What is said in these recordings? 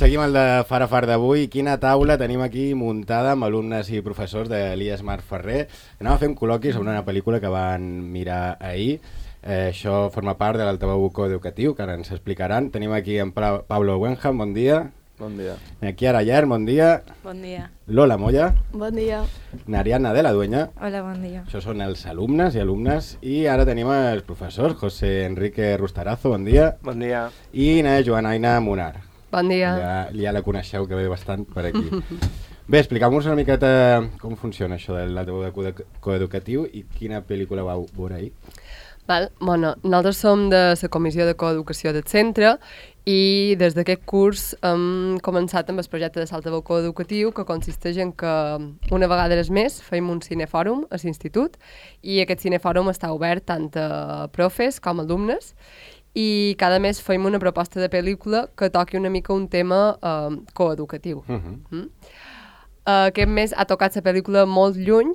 seguim el de Fara Far d'avui. Quina taula tenim aquí muntada amb alumnes i professors de l'IES Marc Ferrer. Anem a fer un col·loqui sobre una pel·lícula que van mirar ahir. Això forma part de l'altaveu coeducatiu, que ara ens explicaran. Tenim aquí en Pablo Wenham, bon dia. Bon dia. Chiara Llar, bon dia. Bon dia. Lola Moya. Bon dia. Ariadna de la Dueña. Hola, bon dia. Això són els alumnes i alumnes. I ara tenim els professors. José Enrique Rustarazo, bon dia. Bon dia. I Joanaina Munar. Bon dia. Ja la coneixeu, que ve bastant per aquí. Bé, expliqueu-nos una miqueta com funciona això de l'altaveu coeducatiu i quina pel·lícula vau veure ahir. Bueno, nosaltres som de la Comissió de Coeducació del centre i des d'aquest curs hem començat amb el projecte de l'altaveu coeducatiu, que consisteix en que una vegada al mes fem un cinefòrum a l'institut i aquest cinefòrum està obert tant a profes com a alumnes i cada mes fem una proposta de pel·lícula que toqui una mica un tema coeducatiu. Aquest mes ha tocat la pel·lícula Molt lluny,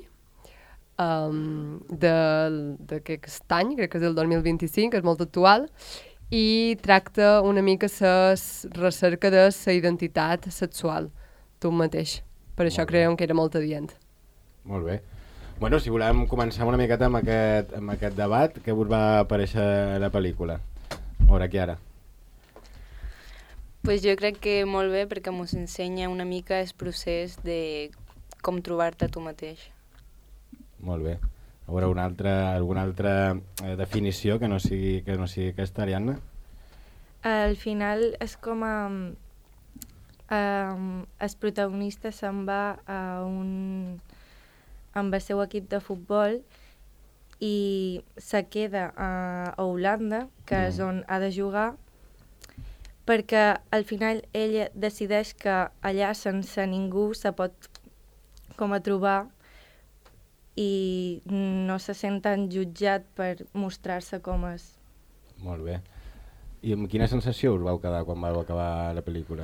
d'aquest any, crec que és del 2025, és molt actual, i tracta una mica la recerca de la identitat sexual, tu mateix. Per això creiem que era molt adient. Molt bé. Bueno, si volem començar una miqueta amb aquest debat, què us va aparèixer la pel·lícula? A veure, Chiara. Pues jo crec que molt bé perquè ens ensenya una mica el procés de com trobar-te tu mateix. Molt bé. A veure, alguna altra definició que no sigui aquesta, Ariadna? Al final és com el protagonista se'n va amb el seu equip de futbol i se queda a Holanda, que és on ha de jugar, perquè al final ella decideix que allà sense ningú se pot com a trobar i no se sent tan jutjat per mostrar-se com és. Molt bé. I amb quina sensació us vau quedar quan vau acabar la pel·lícula?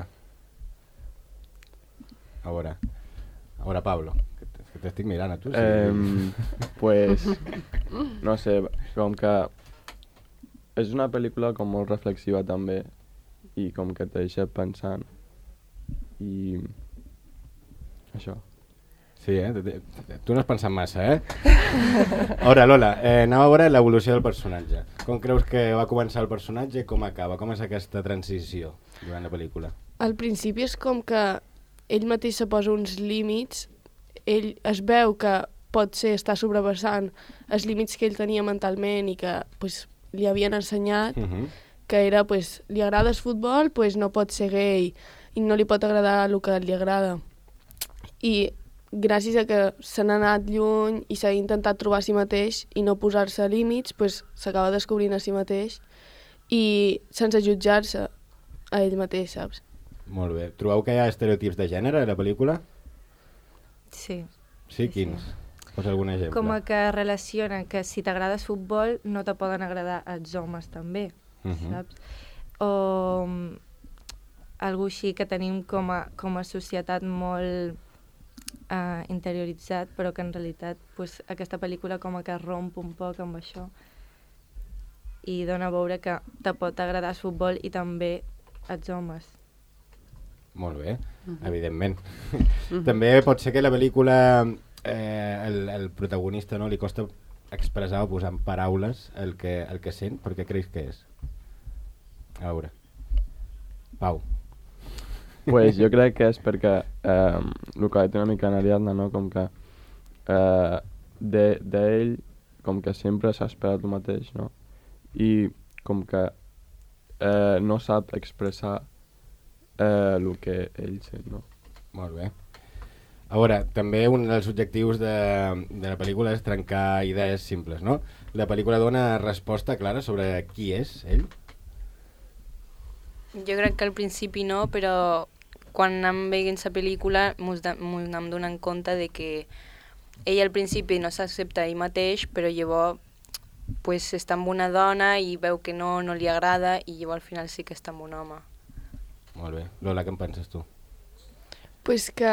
A veure, Pablo, que t'estic mirant a tu. Pues, no sé, com que és una pel·lícula com molt reflexiva també i com que te deixa pensant i això. Sí, tu no has pensat massa, A veure, Lola, anem a veure l'evolució del personatge. Com creus que va començar el personatge i com acaba? Com és aquesta transició durant la pel·lícula? Al principi és com que ell mateix se posa uns límits, ell es veu que potser està sobrepassant els límits que ell tenia mentalment i que pues, li havien ensenyat, que era, pues, li agrada el futbol, pues, no pot ser gay i no li pot agradar el que li agrada. I gràcies a que se n'ha anat lluny i s'ha intentat trobar a si mateix i no posar-se límits, pues, s'acaba descobrint a si mateix i sense jutjar-se a ell mateix, saps? Molt bé. Trobeu que hi ha estereotips de gènere a la pel·lícula? Sí. Sí, quins? Posa algun exemple. Com que relaciona que si t'agrada el futbol no te poden agradar els homes també, saps? O algú així que tenim com a societat molt interioritzat, però que en realitat pues, aquesta pel·lícula com que romp un poc amb això i dona a veure que te pot agradar el futbol i també els homes. Molt bé, evidentment. També pot ser que la pel·lícula el protagonista no li costa expressar o posar en paraules el que sent, perquè creus que és? A veure. Pau. Pues jo crec que és perquè el que ha dit una mica en Ariadna, no? Com que d'ell com que sempre s'ha esperat el mateix, no? I com que no sap expressar el que ell sent, no? Molt bé. A veure, també un dels objectius de la pel·lícula és trencar idees simples, no? La pel·lícula dona resposta clara sobre qui és ell? Jo crec que al principi no, però quan anem veient la pel·lícula ens anem donant compte de que ell al principi no s'accepta ell mateix, però llavors pues, està amb una dona i veu que no li agrada i llavors al final sí que està amb un home. Molt bé. Lola, què en penses tu? Pues que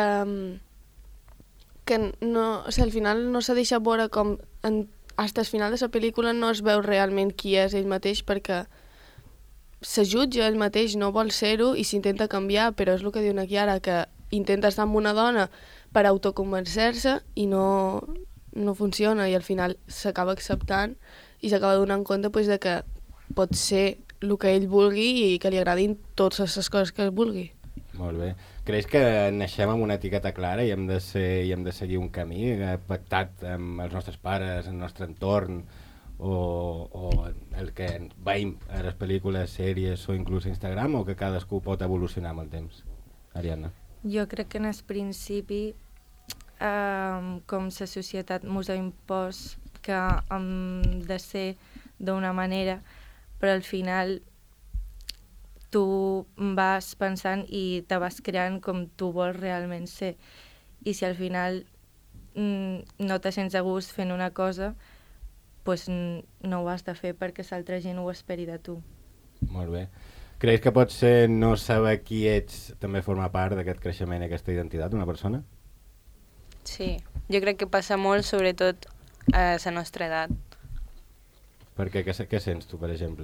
no, o sigui, al final no s'ha deixat veure com fins al final de la pel·lícula no es veu realment qui és ell mateix perquè se jutja ell mateix, no vol ser-ho i s'intenta canviar, però és el que diuen aquí ara, que intenta estar amb una dona per autoconvencer-se i no funciona i al final s'acaba acceptant i s'acaba donant compte pues, de que pot ser el que ell vulgui i que li agradin totes les coses que vulgui. Molt bé. Creus que naixem amb una etiqueta clara i hem de seguir un camí pactat amb els nostres pares, el nostre entorn o el que veiem a les pel·lícules, sèries o inclús a Instagram, o que cadascú pot evolucionar amb el temps? Ariadna. Jo crec que en el principi com la societat ens ha impost que hem de ser d'una manera, però al final tu vas pensant i te vas creant com tu vols realment ser. I si al final no te sents a gust fent una cosa, pues no ho has de fer perquè l'altra gent ho esperi de tu. Molt bé. Creus que pot ser no saber qui ets també forma part d'aquest creixement i aquesta identitat d'una persona? Sí, jo crec que passa molt, sobretot a la nostra edat. Per què? Què sents tu, per exemple?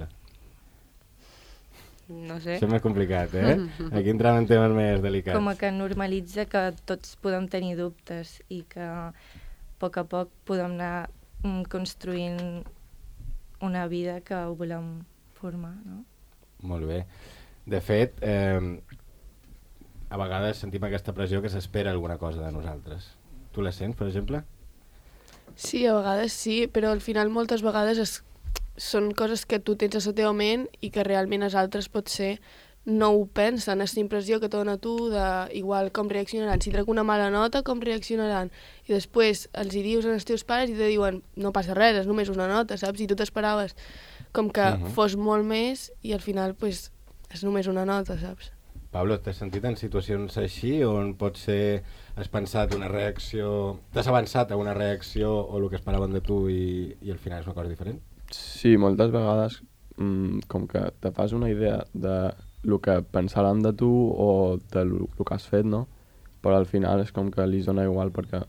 No sé. Això és més complicat, eh? Aquí entrem en temes més delicats. Com que normalitza que tots podem tenir dubtes i que a poc podem anar construint una vida que ho volem formar, no? Molt bé. De fet, a vegades sentim aquesta pressió que s'espera alguna cosa de nosaltres. Tu la sents, per exemple? Sí, a vegades sí, però al final moltes vegades són coses que tu tens a la teva ment i que realment els altres potser no ho pensen, és la impressió que te dona tu de igual com reaccionaran. Si trec una mala nota, com reaccionaran? I després els hi dius als teus pares i te diuen no passa res, és només una nota, saps? I tu t'esperaves com que fos molt més i al final pues, és només una nota, saps? Pablo, t'has sentit en situacions així on potser has pensat una reacció... T'has avançat a una reacció o el que esperaven de tu i al final és una cosa diferent? Sí, moltes vegades com que te fas una idea de el que pensaran de tu o de el que has fet, no? Però al final és com que li dona igual perquè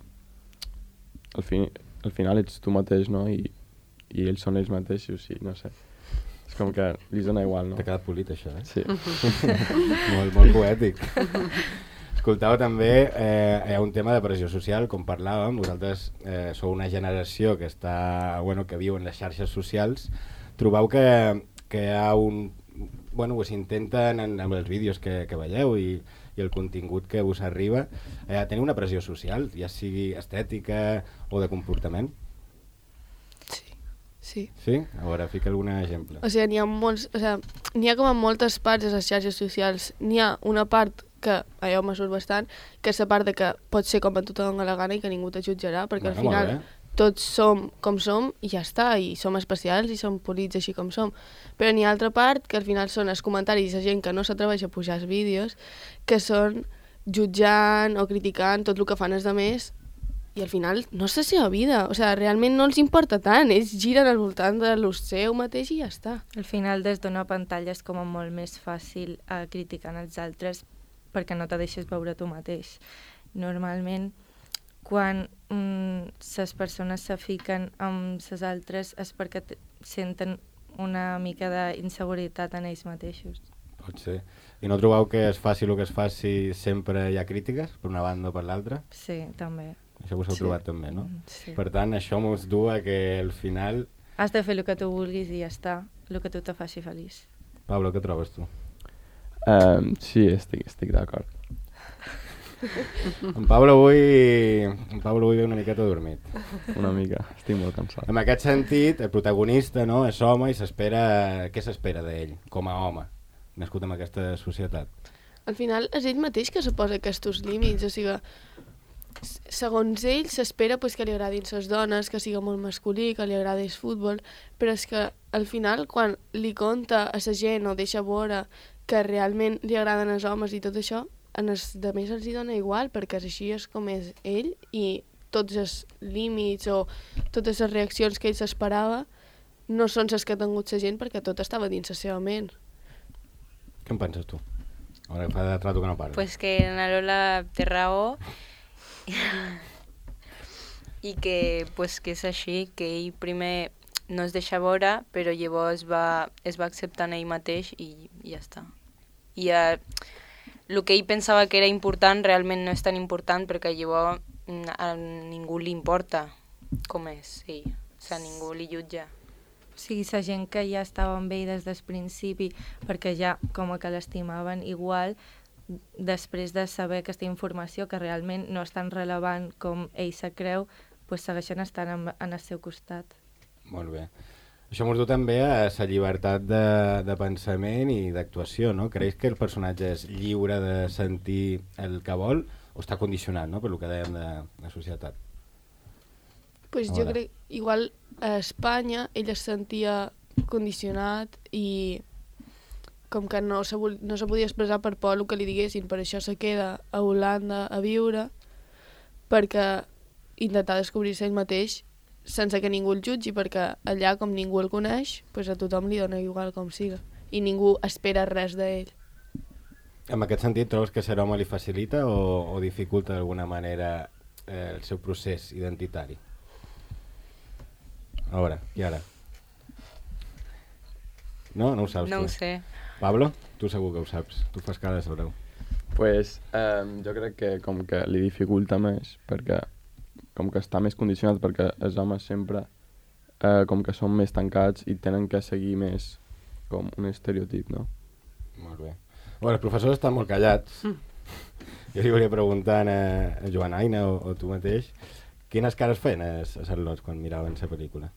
al final ets tu mateix, no? I ells són ells mateixos, sí, no sé. És com que li dona igual, no? T'ha quedat polit, això, eh? Sí. molt poètic. Escoltau, també hi ha un tema de pressió social, com parlàvem. Vosaltres sou una generació que que viu en les xarxes socials. Trobeu que hi ha un... Bueno, s'intenten amb els vídeos que veieu i el contingut que us arriba tenir una pressió social, ja sigui estètica o de comportament? Sí. Sí? A veure, fica algun exemple. O sigui, n'hi ha com en moltes parts de les xarxes socials. N'hi ha una part que, allò m'ha surt bastant, que és la part de que pot ser com a tu te dona la gana i que ningú te jutjarà, perquè al final tots som com som i ja està, i som especials i som polits així com som. Però n'hi ha altra part que al final són els comentaris de gent que no s'atreveix a pujar els vídeos, que són jutjant o criticant tot el que fan els altres i al final no és la seva vida, o sigui, realment no els importa tant, ells giren al voltant de lo seu mateix i ja està. Al final des d'una pantalla és com molt més fàcil criticar els altres perquè no te deixes veure tu mateix. Normalment quan les persones se fiquen amb les altres és perquè senten una mica d'inseguretat en ells mateixos. Pot ser. I no trobeu que es faci el que es faci sempre hi ha crítiques, per una banda o per l'altra? Sí, també. Això us heu trobat també, no? Sí. Per tant, això mos du a que al final... Has de fer el que tu vulguis i ja està, el que tu te faci feliç. Pablo, què trobes tu? Sí, estic d'acord. En Pablo avui ve una miqueta dormit. Una mica, estic molt cansat. En aquest sentit, el protagonista, no, és home i què s'espera d'ell, com a home, nascut en aquesta societat? Al final és ell mateix que se posa aquests límits, o sigui, segons ell s'espera pues, que li agradin les dones, que sigui molt masculí, que li agradi el futbol, però és que al final quan li conta a la gent o deixa veure que realment li agraden els homes i tot això, a els altres els hi dona igual, perquè així és com és ell i tots els límits o totes les reaccions que ell s'esperava no són les que ha tingut la gent perquè tot estava dins la seva ment. Què en penses tu? Ara que fa de trato que no parla. Pues que na Lola té raó i que, pues, que és així, que ell primer no es deixa veure, però llavors es va acceptar en ell mateix i ja està. I el que ell pensava que era important realment no és tan important perquè llavors a ningú li importa com és ell, o sigui, ningú li jutja. O sigui, la gent que ja estava amb ell des del principi perquè ja com que l'estimaven igual, després de saber aquesta informació que realment no és tan rellevant com ell se creu, pues segueixen estant en el seu costat. Molt bé. Això ens du també a la llibertat de pensament i d'actuació, no? Creus que el personatge és lliure de sentir el que vol o està condicionat, no?, per el que dèiem de la societat? Pues jo crec, igual a Espanya ell es sentia condicionat i com que no se podia expressar per por el que li diguessin, per això se queda a Holanda a viure, perquè intentar descobrir-se ell mateix sense que ningú el jutgi, perquè allà, com ningú el coneix, pues a tothom li dona igual com siga, i ningú espera res d'ell. En aquest sentit, trobes que ser home li facilita o dificulta d'alguna manera el seu procés identitari? A veure, i ara? No ho saps? No tu? ho sé. Pablo, tu segur que ho saps. Tu fas cara de saber-ho. Pues jo crec que com que li dificulta més, perquè com que està més condicionat, perquè els homes sempre com que són més tancats i tenen que seguir més com un estereotip, no? Molt bé. Bueno, els professors estan molt callats. Jo li volia preguntar a Joan Aina o tu mateix, quines cares feien a Charlotte quan miraven la pel·lícula?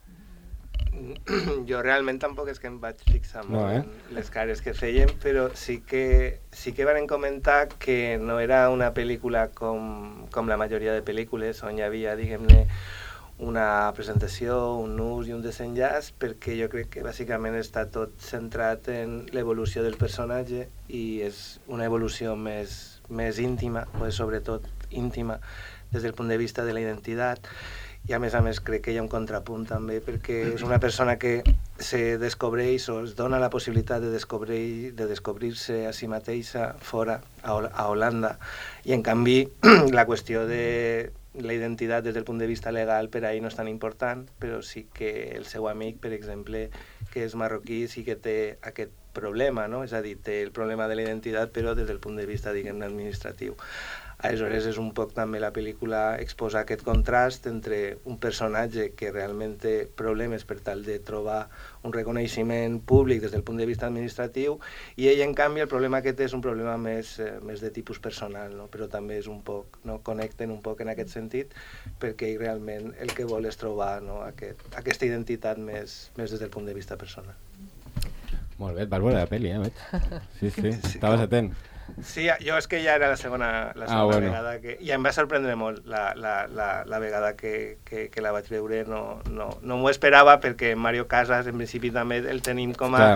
Jo realment tampoc és que em vaig fixar molt en les cares que feien, però sí que van comentar que no era una pel·lícula com la majoria de pel·lícules on hi havia, diguem-ne, una presentació, un nus i un desenllaç, perquè jo crec que bàsicament està tot centrat en l'evolució del personatge i és una evolució més íntima, o sobretot íntima, des del punt de vista de la identitat. I a més crec que hi ha un contrapunt també, perquè és una persona que se descobreix o es dona la possibilitat de descobrir-se a si mateixa fora, a Holanda, i en canvi la qüestió de la identitat des del punt de vista legal per a ell no és tan important, però sí que el seu amic, per exemple, que és marroquí, sí que té aquest problema, no? És a dir, té el problema de la identitat, però des del punt de vista, diguem-ne, administratiu. Aleshores, és un poc també la pel·lícula exposar aquest contrast entre un personatge que realment té problemes per tal de trobar un reconeixement públic des del punt de vista administratiu i ell, en canvi, el problema que té és un problema més de tipus personal, no? Però també és un poc, no? Connecten un poc en aquest sentit perquè ell realment el que vol és trobar, no? Aquesta identitat més des del punt de vista personal. Molt bé, et vas veure la pel·li, veig. Sí, estaves atent. Sí, jo és que ja era la segona bueno. vegada que... I em va sorprendre molt la vegada que la vaig veure. No m'ho esperava perquè Mario Casas, en principi, també el tenim com a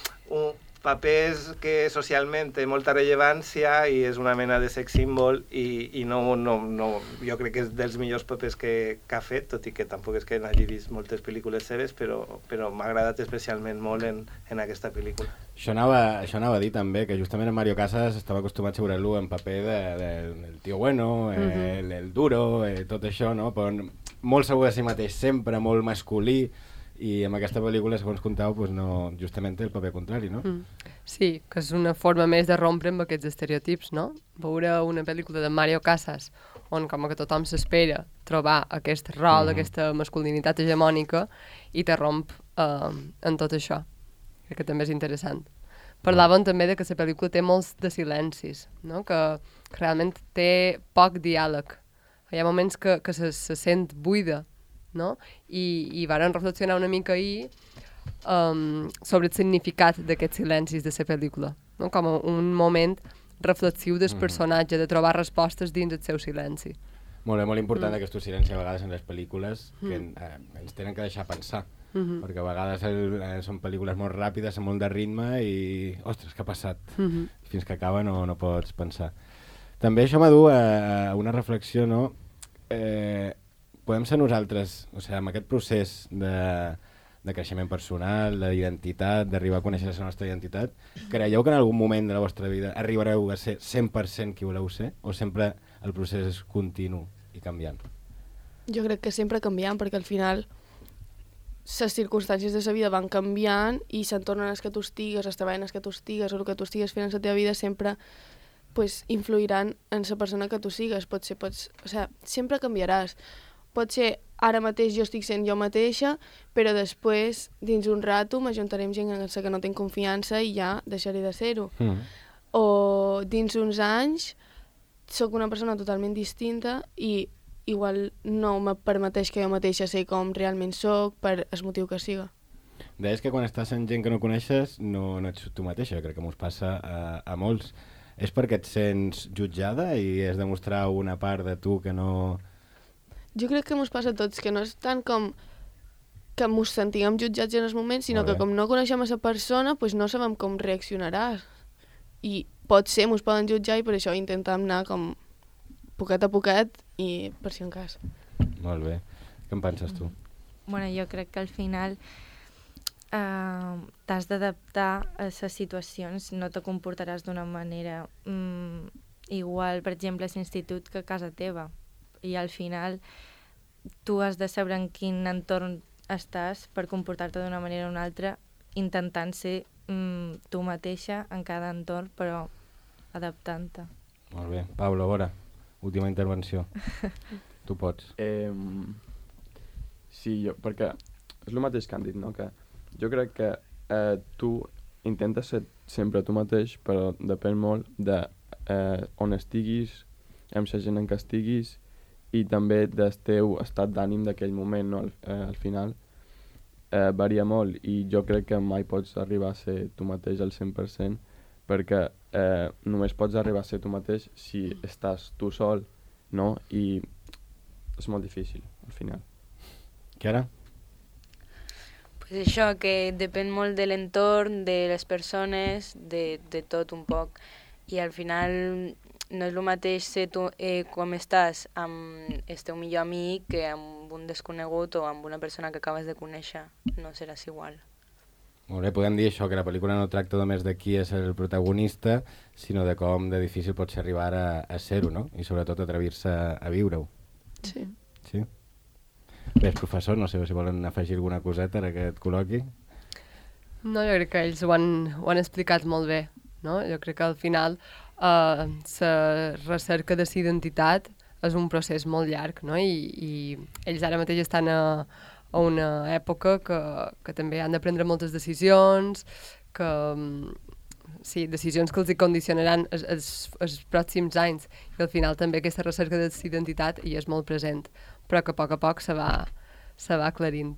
papers que socialment té molta rellevància i és una mena de sex symbol i jo crec que és dels millors papers que ha fet, tot i que tampoc és que n'hagi vist moltes pel·lícules seves, però m'ha agradat especialment molt en aquesta pel·lícula. Això anava a dir també, que justament en Mario Casas estava acostumat a veure-lo en paper del tio bueno, el duro, tot això, no? Però molt segur de si mateix, sempre molt masculí, i amb aquesta pel·lícula, segons contau, doncs no, justament té el paper contrari, no? Sí, que és una forma més de rompre amb aquests estereotips, no? Veure una pel·lícula de Mario Casas on com que tothom s'espera trobar aquest rol, aquesta masculinitat hegemònica i te romp en tot això. Crec que també és interessant. Parlaven també de que la pel·lícula té molts de silencis, no? Que realment té poc diàleg. Hi ha moments que se sent buida, no? I varen reflexionar una mica ahir sobre el significat d'aquests silencis de la pel·lícula, no? Com un moment reflexiu del personatge, de trobar respostes dins el seu silenci. Molt important aquests silencis a vegades en les pel·lícules que ens tenen que deixar pensar, perquè a vegades són pel·lícules molt ràpides, amb molt de ritme i, ostres, què ha passat? Fins que acaba no pots pensar. També això m'ha dut a una reflexió, no? Podem ser nosaltres, o sigui, amb aquest procés de creixement personal, d'identitat, d'arribar a conèixer la nostra identitat, creieu que en algun moment de la vostra vida arribareu a ser 100% qui voleu ser, o sempre el procés és continu i canviant? Jo crec que sempre canviant, perquè al final, les circumstàncies de la vida van canviant i s'entornen els que tu estigues, els treballs que tu estigues o el que tu estigues fent en la teva vida sempre pues, influiran en la persona que tu sigues. Sempre canviaràs. Potser ara mateix jo estic sent jo mateixa, però després, dins un rato, m'ajuntaré amb gent en la que no tinc confiança i ja deixaré de ser-ho. O dins uns anys sóc una persona totalment distinta i igual no me permeteix que jo mateixa sé com realment sóc per el motiu que siga. Deies que quan estàs amb gent que no coneixes no ets tu mateixa, crec que mos passa a molts. És perquè et sents jutjada i has de mostrar una part de tu que no... Jo crec que mos passa a tots, que no és tant com que mos sentíem jutjats en els moments, sinó que com no coneixem a la persona, pues no sabem com reaccionarà. I potser mos poden jutjar i per això intentem anar com poquet a poquet i per si en cas. Molt bé. Què en penses tu? Bueno, jo crec que al final t'has d'adaptar a les situacions, no te comportaràs d'una manera igual, per exemple, a l'institut que a casa teva. I al final tu has de saber en quin entorn estàs per comportar-te d'una manera o una altra, intentant ser tu mateixa en cada entorn, però adaptant-te. Molt bé. Pablo, a veure, última intervenció. Tu pots. Sí, perquè és el mateix que han dit, no? Que jo crec que tu intentes ser sempre tu mateix, però depèn molt de on estiguis, amb la gent en què estiguis, i també del teu estat d'ànim d'aquell moment, no? Al final varia molt i jo crec que mai pots arribar a ser tu mateix al 100% perquè només pots arribar a ser tu mateix si estàs tu sol, no? I és molt difícil al final. Chiara? Pues això, que depèn molt de l'entorn, de les persones, de tot un poc, i al final no és el mateix ser tu com estàs amb el teu millor amic que amb un desconegut o amb una persona que acabes de conèixer. No seràs igual. Molt bé, podem dir això, que la pel·lícula no tracta només de qui és el protagonista, sinó de com de difícil pot ser arribar a ser-ho, no? I sobretot atrevir-se a viure-ho. Sí. Sí? Bé, professor, no sé si volen afegir alguna coseta en aquest col·loqui. No, jo crec que ells ho han explicat molt bé, no? Jo crec que al final la recerca de la identitat és un procés molt llarg, no? I ells ara mateix estan a una època que també han de prendre moltes decisions, decisions que els condicionaran els pròxims anys, i al final també aquesta recerca de la identitat hi és molt present, però que a poc se va aclarint.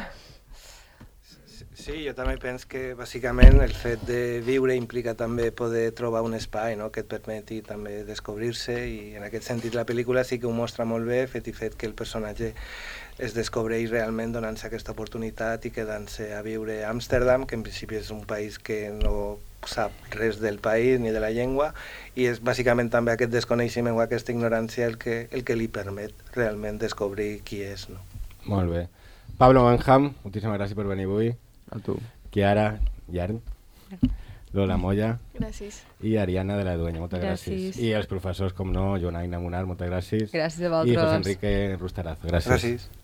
Sí, jo també penso que bàsicament el fet de viure implica també poder trobar un espai, no?, que et permeti també descobrir-se, i en aquest sentit la pel·lícula sí que ho mostra molt bé, fet i fet que el personatge es descobreix realment donant-se aquesta oportunitat i quedant-se a viure a Amsterdam, que en principi és un país que no sap res del país ni de la llengua, i és bàsicament també aquest desconeixement o aquesta ignorància el que li permet realment descobrir qui és, no? Molt bé. Pablo Benham, moltíssimes gràcies per venir avui. A tu. Chiara Yarn, Lola Moya. Gràcies. I Ariana de la Dueña, moltes gràcies. I els professors, com no, Joan Aina Munar, moltes gràcies. Gràcies a vosaltres. I José Enrique Rustarazo, gràcies. Gràcies.